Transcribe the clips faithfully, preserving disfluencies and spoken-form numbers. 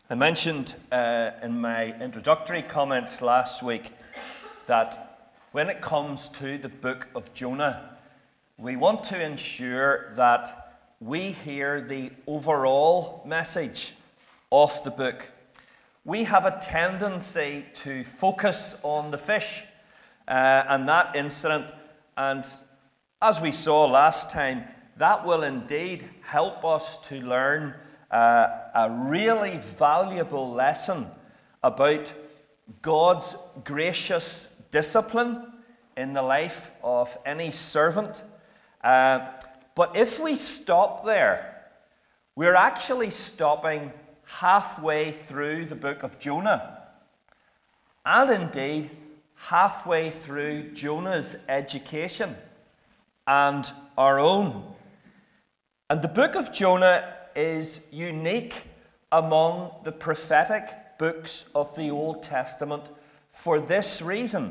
I mentioned uh, in my introductory comments last week that when it comes to the book of Jonah, we want to ensure that we hear the overall message of the book. We have a tendency to focus on the fish uh, and that incident, and as we saw last time, that will indeed help us to learn uh, a really valuable lesson about God's gracious discipline in the life of any servant. Uh, but if we stop there, we're actually stopping halfway through the book of Jonah, and indeed halfway through Jonah's education and our own. And the book of Jonah is unique among the prophetic books of the Old Testament for this reason.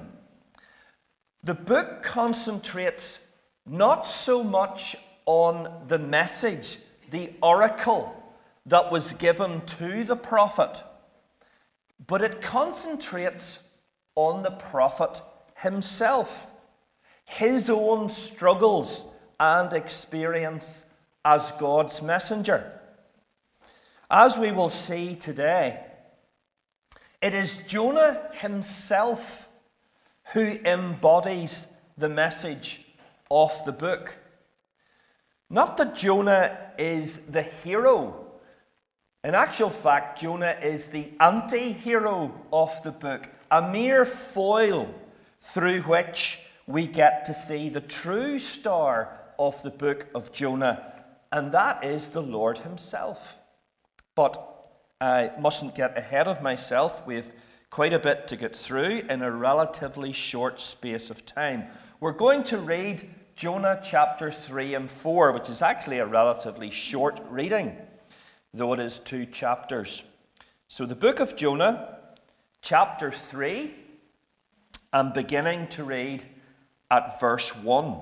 The book concentrates not so much on the message, the oracle that was given to the prophet, but it concentrates on the prophet himself, his own struggles and experience as God's messenger. As we will see today, it is Jonah himself who embodies the message of the book. Not that Jonah is the hero. In actual fact, Jonah is the anti-hero of the book, a mere foil through which we get to see the true star of the book of Jonah, and that is the Lord himself. But I mustn't get ahead of myself. We have quite a bit to get through in a relatively short space of time. We're going to read Jonah chapter three and four, which is actually a relatively short reading, though it is two chapters. So the book of Jonah, chapter three, I'm beginning to read at verse one.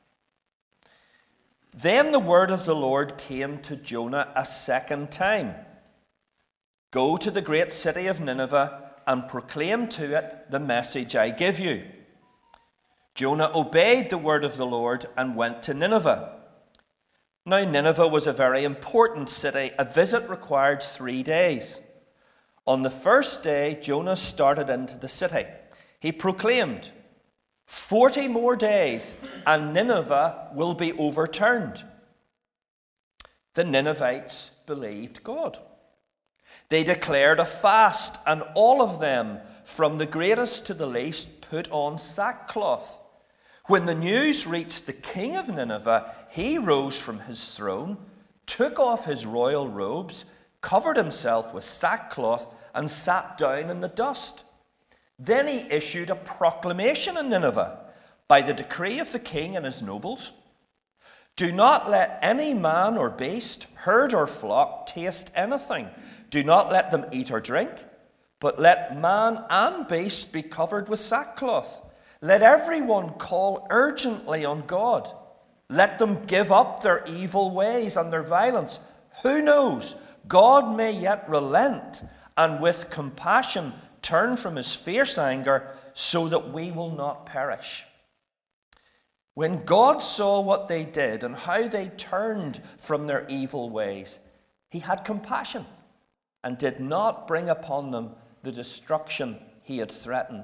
Then the word of the Lord came to Jonah a second time. Go to the great city of Nineveh and proclaim to it the message I give you. Jonah obeyed the word of the Lord and went to Nineveh. Now Nineveh was a very important city. A visit required three days. On the first day, Jonah started into the city. He proclaimed, Forty more days, and Nineveh will be overturned. The Ninevites believed God. They declared a fast, and all of them, from the greatest to the least, put on sackcloth. When the news reached the king of Nineveh, he rose from his throne, took off his royal robes, covered himself with sackcloth, and sat down in the dust. Then he issued a proclamation in Nineveh by the decree of the king and his nobles. Do not let any man or beast, herd or flock taste anything. Do not let them eat or drink, but let man and beast be covered with sackcloth. Let everyone call urgently on God. Let them give up their evil ways and their violence. Who knows? God may yet relent and with compassion turn from his fierce anger so that we will not perish. When God saw what they did and how they turned from their evil ways, he had compassion and did not bring upon them the destruction he had threatened.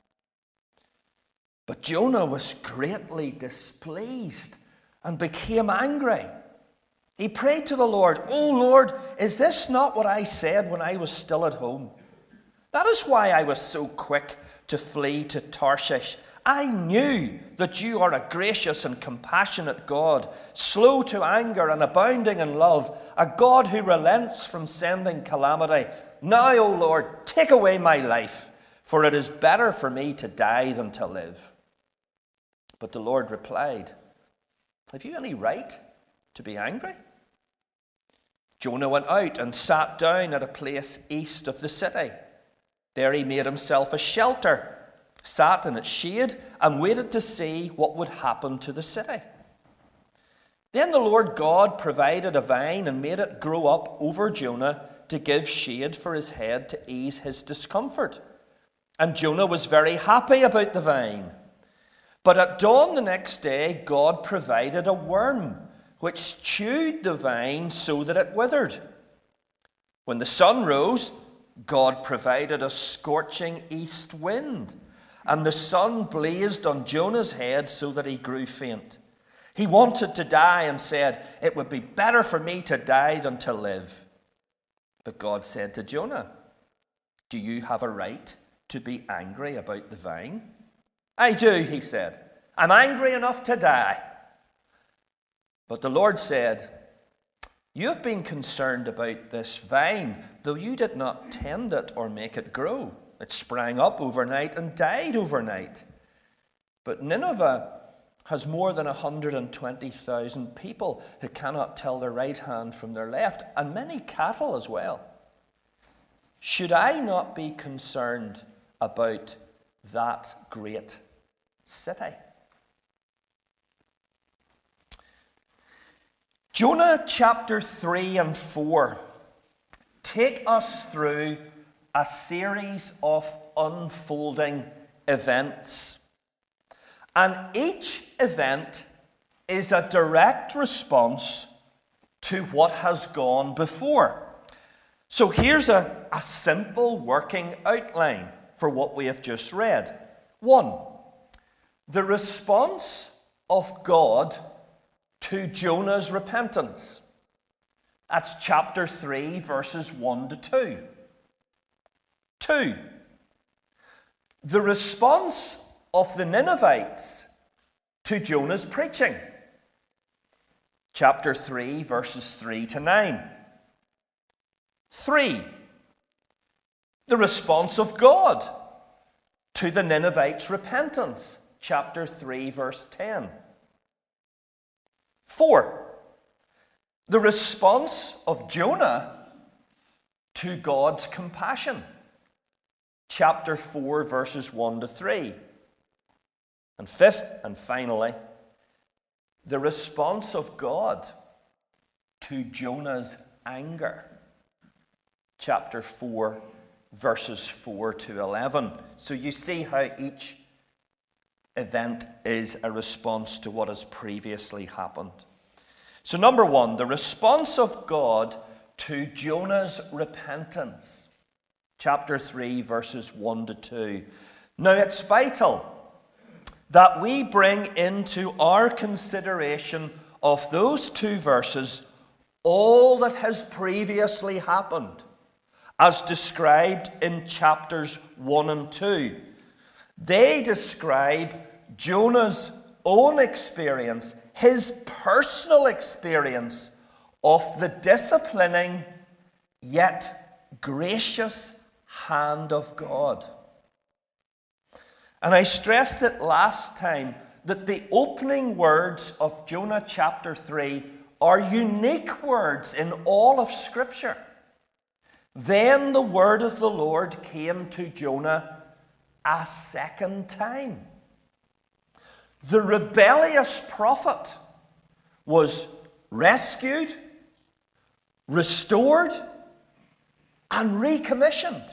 But Jonah was greatly displeased and became angry. He prayed to the Lord, "O Lord, is this not what I said when I was still at home? That is why I was so quick to flee to Tarshish. I knew that you are a gracious and compassionate God, slow to anger and abounding in love, a God who relents from sending calamity. Now, O Lord, take away my life, for it is better for me to die than to live." But the Lord replied, "Have you any right to be angry?" Jonah went out and sat down at a place east of the city. There he made himself a shelter, sat in its shade, and waited to see what would happen to the city. Then the Lord God provided a vine and made it grow up over Jonah to give shade for his head to ease his discomfort. And Jonah was very happy about the vine. But at dawn the next day, God provided a worm, which chewed the vine so that it withered. When the sun rose, God provided a scorching east wind, and the sun blazed on Jonah's head so that he grew faint. He wanted to die and said, "It would be better for me to die than to live." But God said to Jonah, "Do you have a right to be angry about the vine?" "I do," he said. "I'm angry enough to die." But the Lord said, "You have been concerned about this vine, though you did not tend it or make it grow. It sprang up overnight and died overnight. But Nineveh has more than one hundred twenty thousand people who cannot tell their right hand from their left, and many cattle as well. Should I not be concerned about that great city?" Jonah chapter three and four take us through a series of unfolding events. And each event is a direct response to what has gone before. So here's a, a simple working outline for what we have just read. One, the response of God to Jonah's repentance. That's chapter three, verses one to two. Two, the response of the Ninevites to Jonah's preaching. Chapter three, verses three to nine. Three, the response of God to the Ninevites' repentance. Chapter three, verse ten. Four, the response of Jonah to God's compassion. Chapter four, verses one to three. And fifth, and finally, the response of God to Jonah's anger. Chapter four, verses four to eleven. So you see how each event is a response to what has previously happened. So number one, the response of God to Jonah's repentance. Chapter three, verses one to two. Now it's vital that we bring into our consideration of those two verses all that has previously happened, as described in chapters one and two. They describe Jonah's own experience, his personal experience of the disciplining yet gracious hand of God. And I stressed it last time that the opening words of Jonah chapter three are unique words in all of Scripture. Then the word of the Lord came to Jonah a second time. The rebellious prophet was rescued, restored, and recommissioned.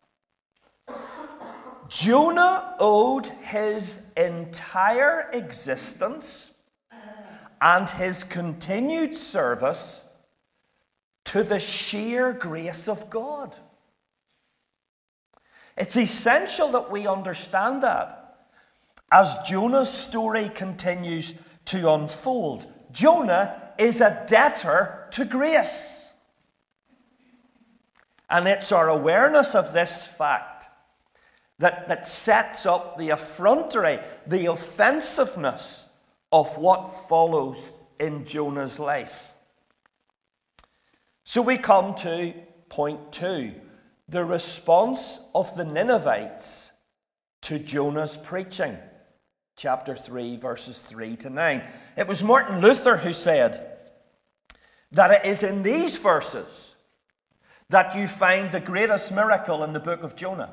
Jonah owed his entire existence and his continued service to the sheer grace of God. It's essential that we understand that. As Jonah's story continues to unfold, Jonah is a debtor to grace. And it's our awareness of this fact that, that sets up the effrontery, the offensiveness of what follows in Jonah's life. So we come to point two, the response of the Ninevites to Jonah's preaching. Chapter three, verses three to nine. It was Martin Luther who said that it is in these verses that you find the greatest miracle in the book of Jonah.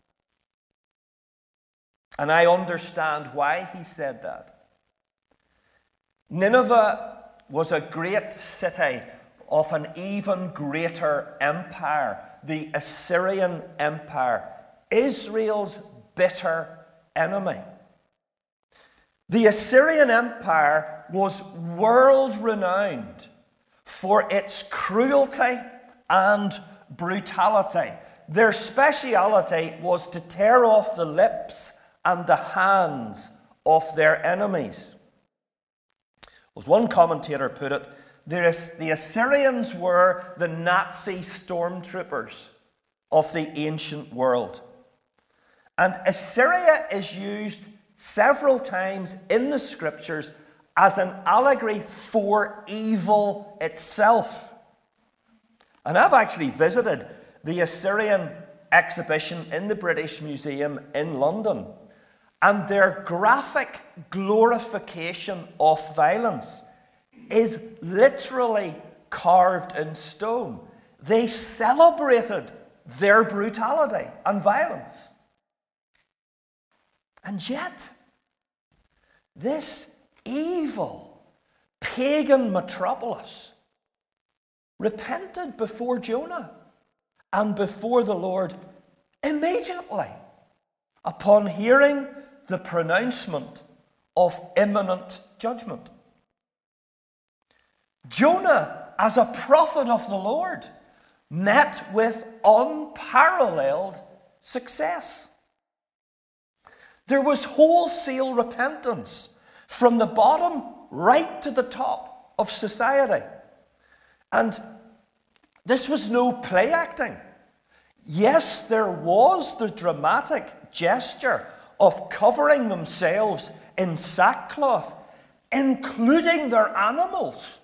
And I understand why he said that. Nineveh was a great city of an even greater empire, the Assyrian Empire, Israel's bitter enemy. The Assyrian Empire was world-renowned for its cruelty and brutality. Their speciality was to tear off the lips and the hands of their enemies. As one commentator put it, the Assyrians were the Nazi stormtroopers of the ancient world. And Assyria is used several times in the scriptures as an allegory for evil itself. And I've actually visited the Assyrian exhibition in the British Museum in London. And their graphic glorification of violence is literally carved in stone. They celebrated their brutality and violence. And yet, this evil pagan metropolis repented before Jonah and before the Lord immediately upon hearing the pronouncement of imminent judgment. Jonah, as a prophet of the Lord, met with unparalleled success. There was wholesale repentance from the bottom right to the top of society. And this was no play acting. Yes, there was the dramatic gesture of covering themselves in sackcloth, including their animals.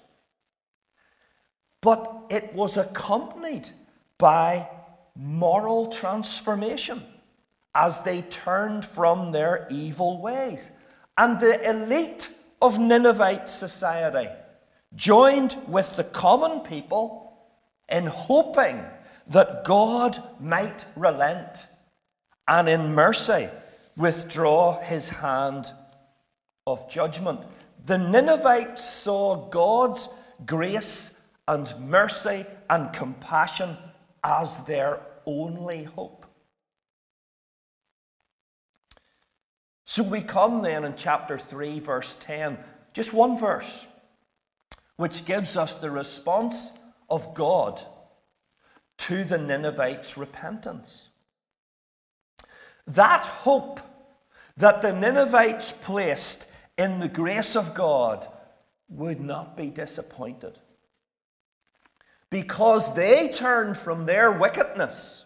But it was accompanied by moral transformation as they turned from their evil ways. And the elite of Ninevite society joined with the common people in hoping that God might relent and in mercy withdraw his hand of judgment. The Ninevites saw God's grace and mercy and compassion as their only hope. So we come then in chapter three, verse ten, just one verse, which gives us the response of God to the Ninevites' repentance. That hope that the Ninevites placed in the grace of God would not be disappointed, because they turned from their wickedness.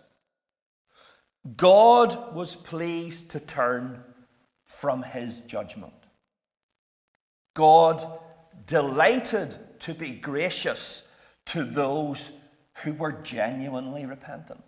God was pleased to turn from his judgment. God delighted to be gracious to those who were genuinely repentant.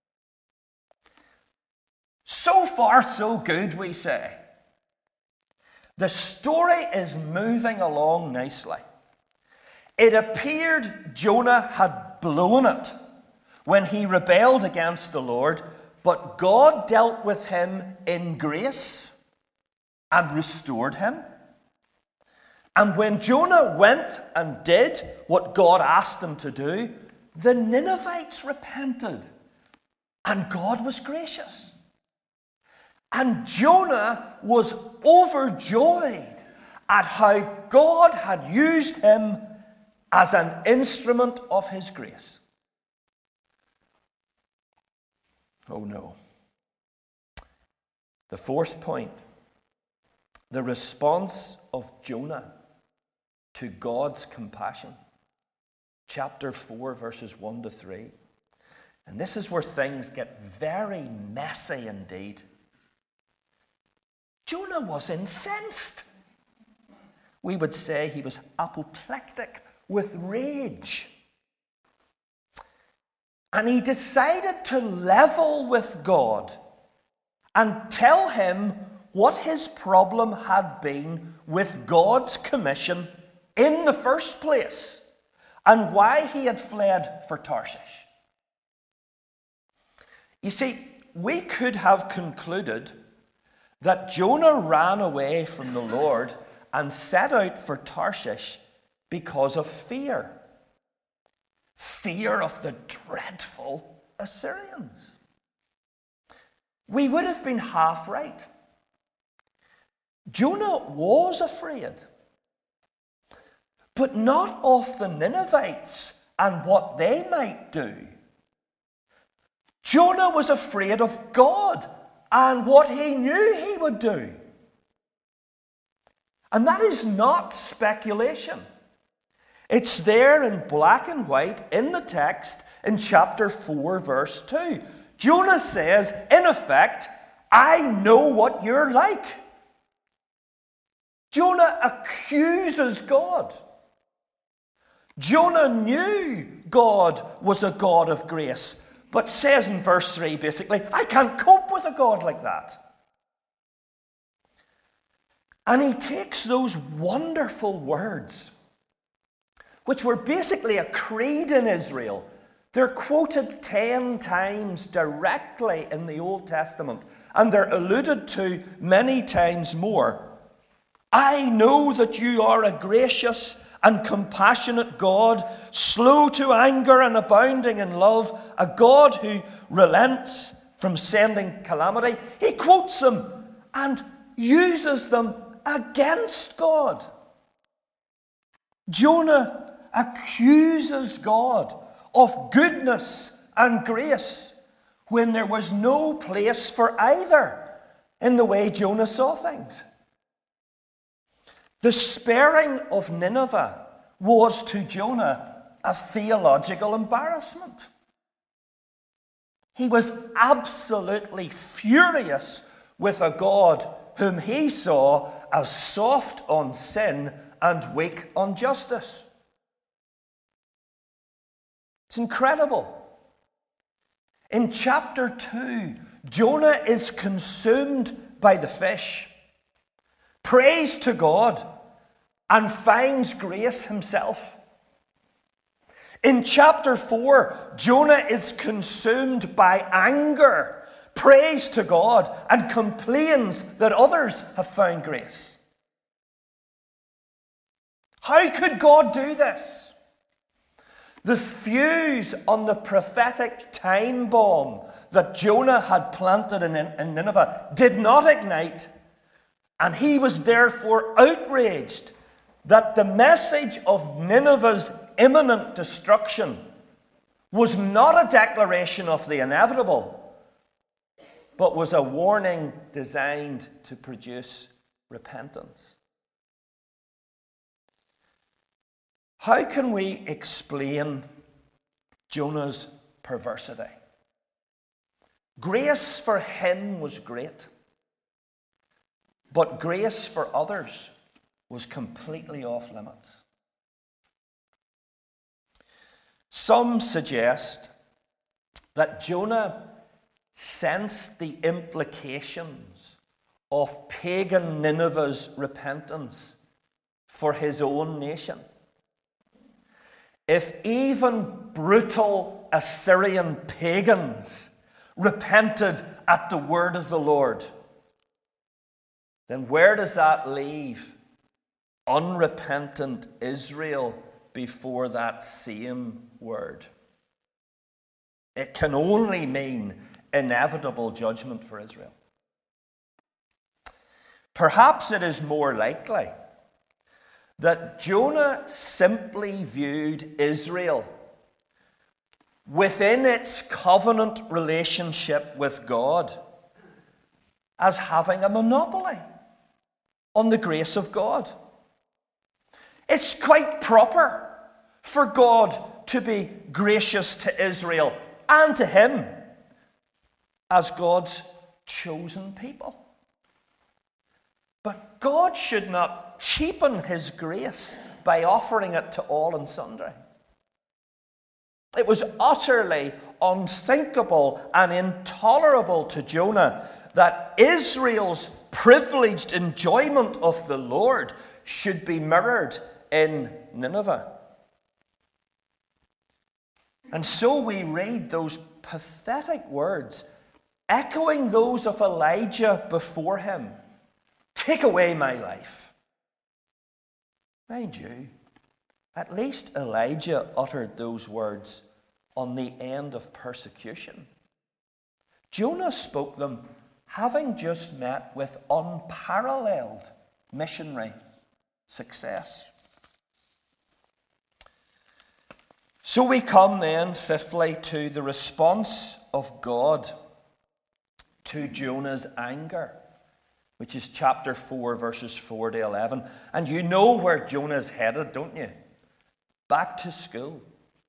So far, so good, we say. The story is moving along nicely. It appeared Jonah had blown it when he rebelled against the Lord, but God dealt with him in grace and restored him. And when Jonah went and did what God asked him to do, the Ninevites repented, and God was gracious. And Jonah was overjoyed at how God had used him as an instrument of his grace. Oh no. The fourth point, the response of Jonah to God's compassion. Chapter four, verses one to three. And this is where things get very messy indeed. Jonah was incensed. We would say he was apoplectic with rage. And he decided to level with God and tell him what his problem had been with God's commission in the first place and why he had fled for Tarshish. You see, we could have concluded that Jonah ran away from the Lord and set out for Tarshish because of fear. fear of the dreadful Assyrians. We would have been half right. Jonah was afraid, but not of the Ninevites and what they might do. Jonah was afraid of God and what he knew he would do. And that is not speculation. It's there in black and white in the text in chapter four, verse two. Jonah says, in effect, I know what you're like. Jonah accuses God. Jonah knew God was a God of grace, but says in verse three, basically, I can't cope with a God like that. And he takes those wonderful words, which were basically a creed in Israel. They're quoted ten times directly in the Old Testament, and they're alluded to many times more. I know that you are a gracious and compassionate God, slow to anger and abounding in love, a God who relents from sending calamity. He quotes them and uses them against God. Jonah accuses God of goodness and grace when there was no place for either in the way Jonah saw things. The sparing of Nineveh was to Jonah a theological embarrassment. He was absolutely furious with a God whom he saw as soft on sin and weak on justice. It's incredible. In chapter two, Jonah is consumed by the fish, prays to God, and finds grace himself. In chapter four, Jonah is consumed by anger, prays to God, and complains that others have found grace. How could God do this? The fuse on the prophetic time bomb that Jonah had planted in, in Nineveh did not ignite, and he was therefore outraged that the message of Nineveh's imminent destruction was not a declaration of the inevitable, but was a warning designed to produce repentance. How can we explain Jonah's perversity? Grace for him was great, but grace for others was completely off limits. Some suggest that Jonah sensed the implications of pagan Nineveh's repentance for his own nation. If even brutal Assyrian pagans repented at the word of the Lord, then where does that leave unrepentant Israel before that same word? It can only mean inevitable judgment for Israel. Perhaps it is more likely that Jonah simply viewed Israel within its covenant relationship with God as having a monopoly on the grace of God. It's quite proper for God to be gracious to Israel and to him as God's chosen people. But God should not cheapen his grace by offering it to all and sundry. It was utterly unthinkable and intolerable to Jonah that Israel's privileged enjoyment of the Lord should be mirrored in Nineveh. And so we read those pathetic words, echoing those of Elijah before him. Take away my life. Mind you, At least Elijah uttered those words on the end of persecution. Jonah spoke them having just met with unparalleled missionary success. So we come then, fifthly, to the response of God to Jonah's anger, which is chapter four, verses four to eleven. And you know where Jonah's headed, don't you? Back to school.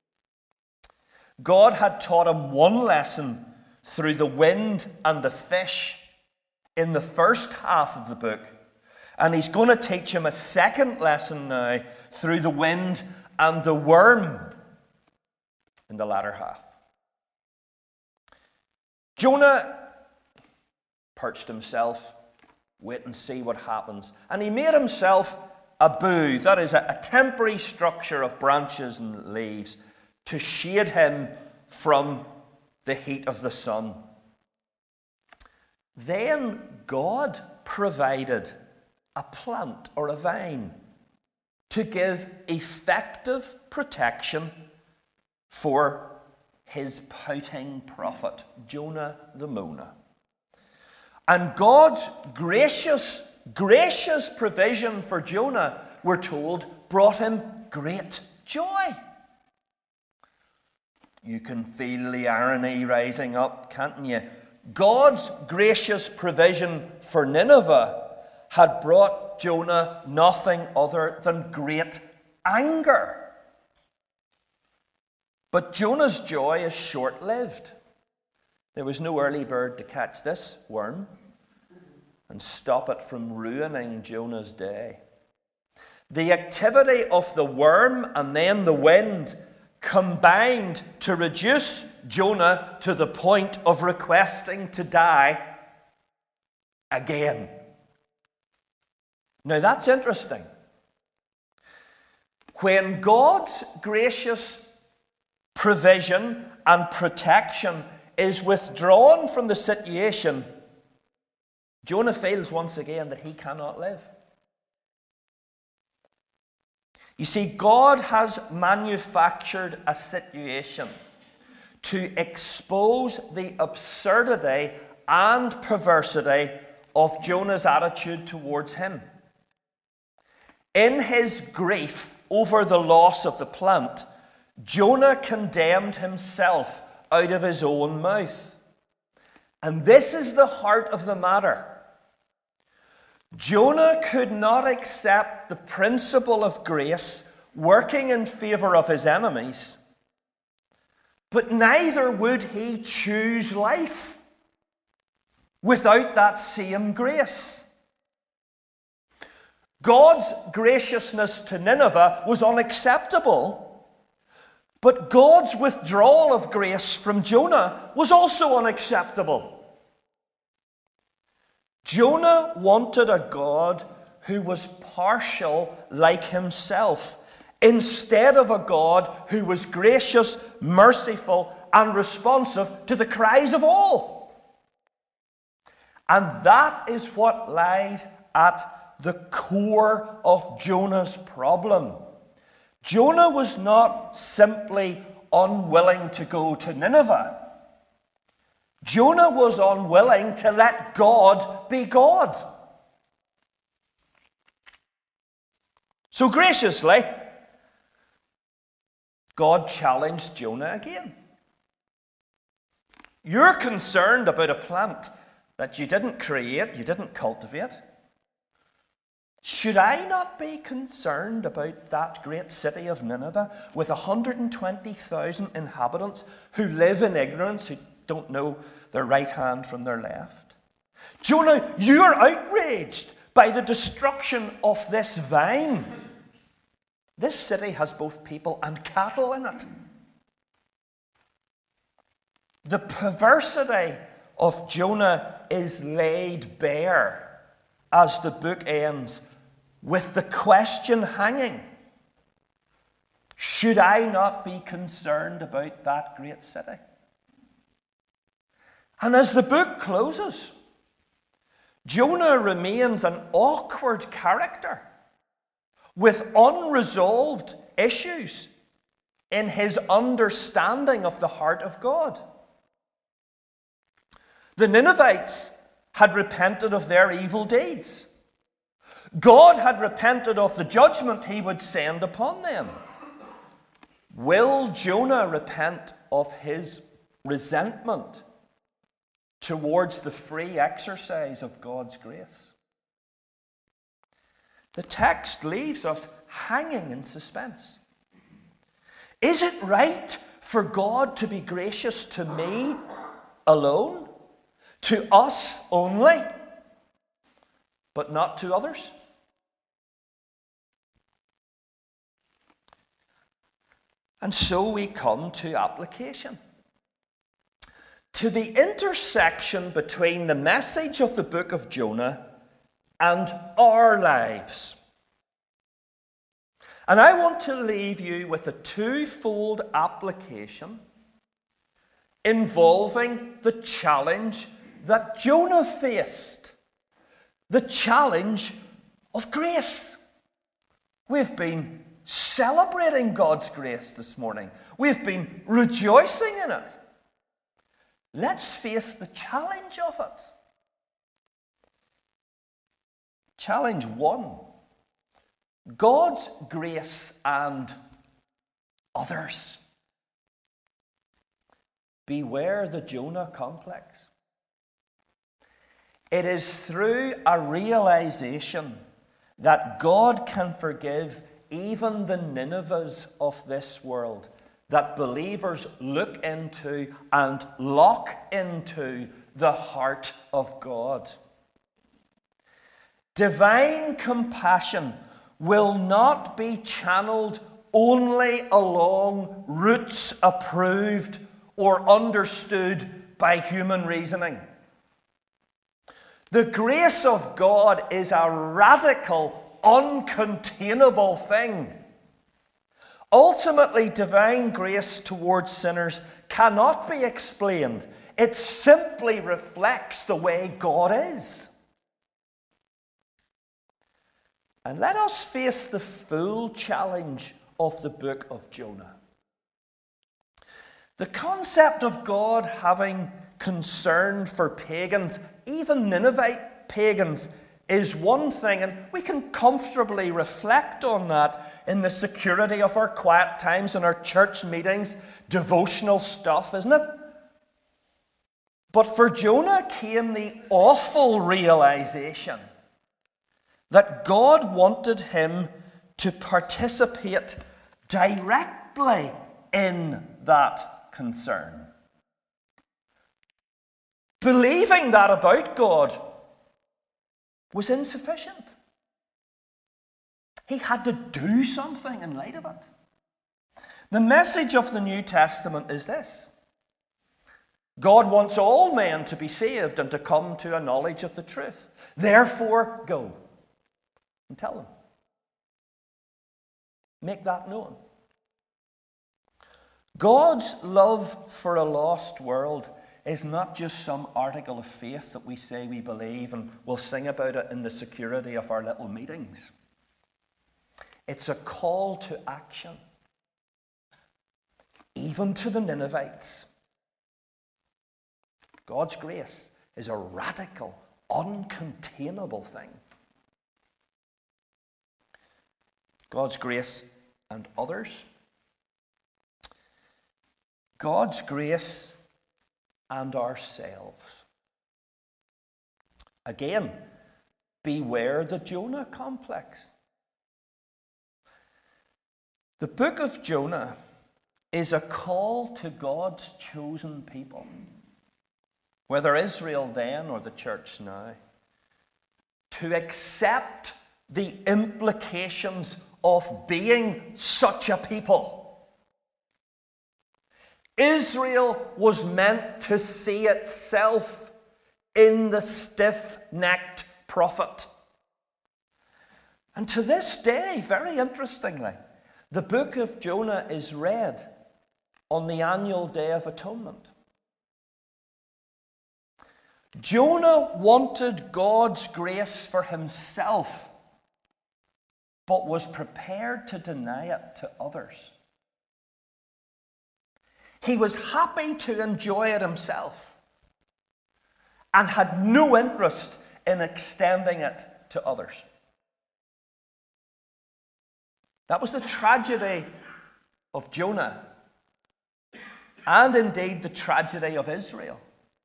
God had taught him one lesson through the wind and the fish in the first half of the book. And he's going to teach him a second lesson now through the wind and the worm in the latter half. Jonah perched himself, wait and see what happens. And he made himself a booth, that is a, a temporary structure of branches and leaves to shade him from the heat of the sun. Then God provided a plant or a vine to give effective protection for his pouting prophet, Jonah the Moner. And God's gracious, gracious provision for Jonah, we're told, brought him great joy. You can feel the irony rising up, can't you? God's gracious provision for Nineveh had brought Jonah nothing other than great anger. But Jonah's joy is short-lived. There was no early bird to catch this worm and stop it from ruining Jonah's day. The activity of the worm and then the wind combined to reduce Jonah to the point of requesting to die again. Now that's interesting. When God's gracious provision and protection is withdrawn from the situation, Jonah feels once again that he cannot live. You see, God has manufactured a situation to expose the absurdity and perversity of Jonah's attitude towards him. In his grief over the loss of the plant, Jonah condemned himself out of his own mouth. And this is the heart of the matter. Jonah could not accept the principle of grace working in favor of his enemies, but neither would he choose life without that same grace. God's graciousness to Nineveh was unacceptable, but God's withdrawal of grace from Jonah was also unacceptable. Jonah wanted a God who was partial like himself, instead of a God who was gracious, merciful, and responsive to the cries of all. And that is what lies at the core of Jonah's problem. Jonah was not simply unwilling to go to Nineveh. Jonah was unwilling to let God be God. So graciously, God challenged Jonah again. You're concerned about a plant that you didn't create, you didn't cultivate. Should I not be concerned about that great city of Nineveh with one hundred twenty thousand inhabitants who live in ignorance, who don't know their right hand from their left? Jonah, you are outraged by the destruction of this vine. This city has both people and cattle in it. The perversity of Jonah is laid bare as the book ends with the question hanging: should I not be concerned about that great city? And as the book closes, Jonah remains an awkward character with unresolved issues in his understanding of the heart of God. The Ninevites had repented of their evil deeds. God had repented of the judgment he would send upon them. Will Jonah repent of his resentment towards the free exercise of God's grace? The text leaves us hanging in suspense. Is it right for God to be gracious to me alone, to us only, but not to others? And so we come to application, to the intersection between the message of the book of Jonah and our lives. And I want to leave you with a twofold application involving the challenge that Jonah faced, the challenge of grace. We've been celebrating God's grace this morning. We've been rejoicing in it. Let's face the challenge of it. Challenge one: God's grace and others. Beware the Jonah complex. It is through a realization that God can forgive even the Ninevehs of this world that believers look into and lock into the heart of God. Divine compassion will not be channeled only along routes approved or understood by human reasoning. The grace of God is a radical, uncontainable thing. Ultimately, divine grace towards sinners cannot be explained. It simply reflects the way God is. And let us face the full challenge of the book of Jonah. The concept of God having concern for pagans, even Ninevite pagans, is one thing, and we can comfortably reflect on that in the security of our quiet times and our church meetings, devotional stuff, isn't it? But for Jonah came the awful realization that God wanted him to participate directly in that concern. Believing that about God was insufficient. He had to do something in light of it. The message of the New Testament is this: God wants all men to be saved and to come to a knowledge of the truth. Therefore, go and tell them. Make that known. God's love for a lost world is not just some article of faith that we say we believe and we'll sing about it in the security of our little meetings. It's a call to action, even to the Ninevites. God's grace is a radical, uncontainable thing. God's grace and others. God's grace and ourselves. Again, beware the Jonah complex. The book of Jonah is a call to God's chosen people, whether Israel then or the church now, to accept the implications of being such a people. Israel was meant to see itself in the stiff-necked prophet. And to this day, very interestingly, the book of Jonah is read on the annual Day of Atonement. Jonah wanted God's grace for himself. but was prepared to deny it to others. He was happy to enjoy it himself and had no interest in extending it to others. That was the tragedy of Jonah, and indeed the tragedy of Israel.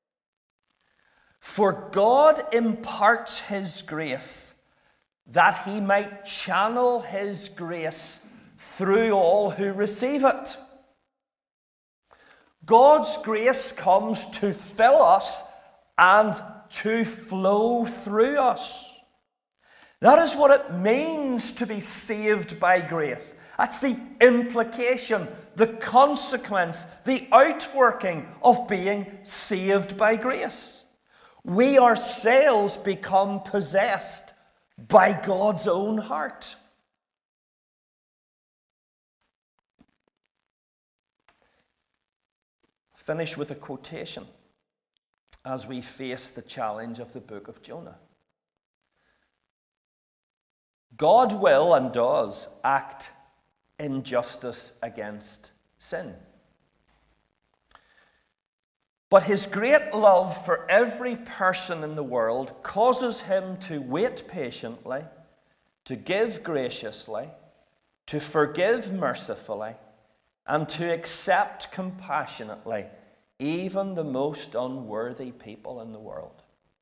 For God imparts his grace that he might channel his grace through all who receive it. God's grace comes to fill us and to flow through us. That is what it means to be saved by grace. That's the implication, the consequence, the outworking of being saved by grace. We ourselves become possessed by God's own heart. Finish with a quotation as we face the challenge of the book of Jonah. God will and does act in justice against sin. But his great love for every person in the world causes him to wait patiently, to give graciously, to forgive mercifully, and to accept compassionately even the most unworthy people in the world.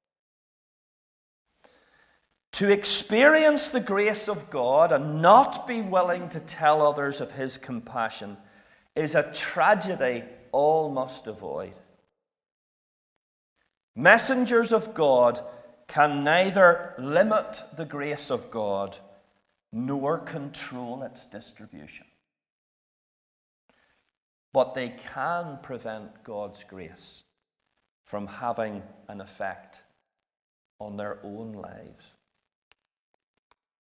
To experience the grace of God and not be willing to tell others of his compassion is a tragedy all must avoid. Messengers of God can neither limit the grace of God nor control its distribution. But they can prevent God's grace from having an effect on their own lives.